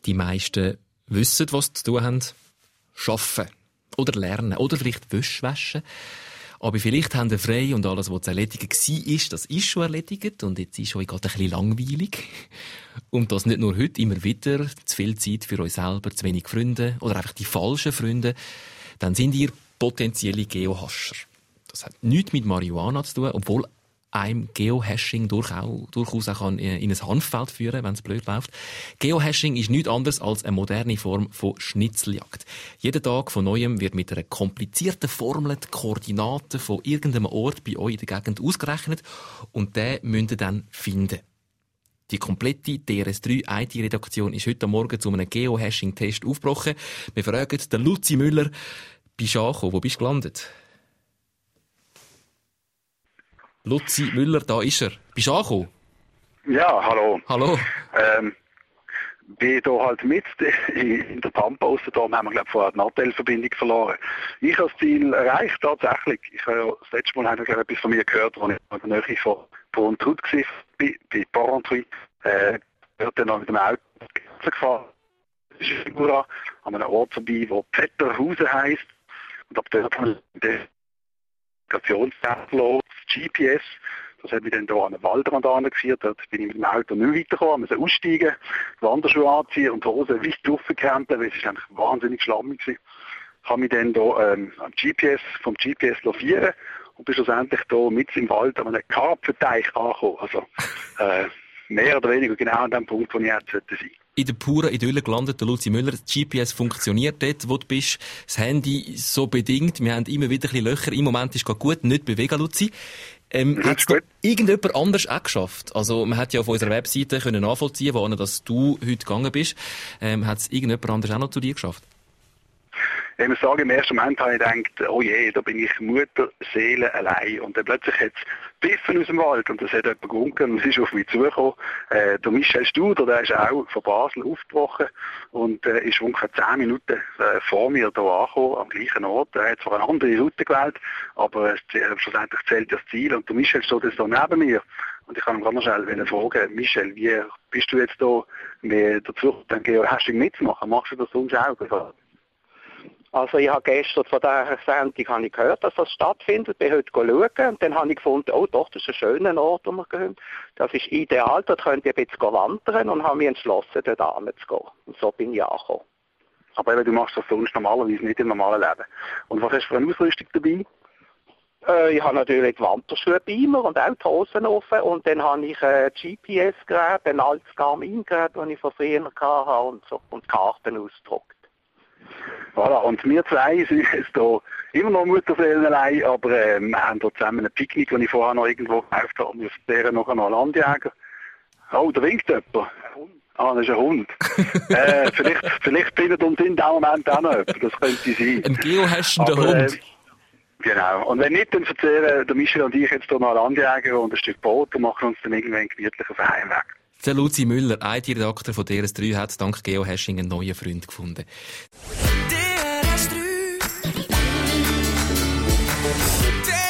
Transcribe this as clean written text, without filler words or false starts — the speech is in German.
Die meisten wissen, was sie zu tun haben. Arbeiten. Oder lernen. Oder vielleicht Wäsche waschen. Aber vielleicht haben sie frei und alles, was zu erledigen war, das ist schon erledigt. Und jetzt ist euch gerade ein bisschen langweilig. Und das nicht nur heute, immer wieder. Zu viel Zeit für euch selber, zu wenig Freunde oder einfach die falschen Freunde. Dann sind ihr potenzielle Geohascher. Das hat nichts mit Marihuana zu tun, obwohl einem Geohashing durchaus auch in ein Hanffeld führen, wenn es blöd läuft. Geohashing ist nichts anderes als eine moderne Form von Schnitzeljagd. Jeden Tag von Neuem wird mit einer komplizierten Formel die Koordinaten von irgendeinem Ort bei euch in der Gegend ausgerechnet und den müsst ihr dann finden. Die komplette DRS3 IT-Redaktion ist heute Morgen zu einem Geohashing-Test aufgebrochen. Wir fragen den Luzi Müller, bist du angekommen? Wo bist du gelandet? Luzi Müller, da ist er. Bist du angekommen? Ja, hallo. Hallo. Bin hier halt mit in der Pampa aussen, da haben wir, glaube ich, vorher die Nattel-Verbindung verloren. Ich habe das Ziel erreicht, tatsächlich. Ich habe ja das letzte Mal etwas von mir gehört, als ich in der Nähe von Porrentruy war, bei Porrentruy. Wird dann noch mit dem Auto gefahren. Das ist in Jura, an einem Ort vorbei, der Pfetterhausen heisst. Und ab dort haben wir Navigationszettel los, GPS. Das hat mich dann hier an den Waldrand geführt. Dort bin ich mit dem Auto nicht weitergekommen, musste aussteigen, die Wanderschuhe anziehen und die Hose weit raufgekrempelt, weil es ist eigentlich wahnsinnig schlammig war. Ich habe mich dann hier vom GPS lovieren und bin schlussendlich hier mitten im Wald an einem Karpfenteich angekommen. Also mehr oder weniger genau an dem Punkt, wo ich jetzt sein sollte. In der puren Idylle gelandet, der Luzi Müller. Das GPS funktioniert dort, wo du bist. Das Handy so bedingt. Wir haben immer wieder ein bisschen Löcher. Im Moment ist es gut. Nicht bewegen, Luzi. Hat es irgendjemand anders auch geschafft? Also, man hat ja auf unserer Webseite können nachvollziehen, wohin dass du heute gegangen bist. Hat es irgendjemand anders auch noch zu dir geschafft? Ich muss sagen, im ersten Moment habe ich gedacht, oh je, da bin ich Mutter, Seele allein. Und dann plötzlich hat es Biffen aus dem Wald und das hat jemand gewunken und es ist auf mich zugekommen. Der Michel Studer, der ist auch von Basel aufgebrochen und ist ungefähr 10 Minuten vor mir hier angekommen, am gleichen Ort. Er hat zwar eine andere Route gewählt, aber schlussendlich zählt das Ziel und der Michel steht jetzt hier neben mir. Und ich kann ihn ganz schnell fragen, Michel, wie bist du jetzt hier dazu, den Geohashing mitzumachen? Machst du das sonst auch? Also ich habe gestern von dieser Sendung gehört, dass das stattfindet, bin heute schauen und dann habe ich gefunden, oh doch, das ist ein schöner Ort, wo wir gehen. Das ist ideal, dort könnt ihr ein bisschen wandern und habe mich entschlossen, dort hinzugehen. Und so bin ich angekommen. Aber eben, du machst das sonst normalerweise nicht im normalen Leben. Und was hast du für eine Ausrüstung dabei? Ich habe natürlich die Wanderschuhe bei mir und auch die Hosen offen und dann habe ich ein GPS-Gerät, ein altes Garmin-Gerät, das ich von früher hatte und so, und Karten ausgedruckt. Voilà, und wir zwei sind jetzt hier immer noch Mutterseelen allein, aber wir haben hier zusammen ein Picknick, das ich vorher noch irgendwo gekauft habe. Wir wären noch einen Landjäger. Oh, da winkt jemand. Ah, das ist ein Hund. Vielleicht findet uns in dem Moment auch noch jemand, das könnte sein. Ein geohashender Hund. Genau. Und wenn nicht, dann erzählen der Michel und ich jetzt hier noch einen Landjäger und ein Stück Boot und machen uns dann irgendwann gemütlich auf den Heimweg. Der Luzi Müller, IT-Redakteur von DRS3, hat dank Geohashing einen neuen Freund gefunden. DRS3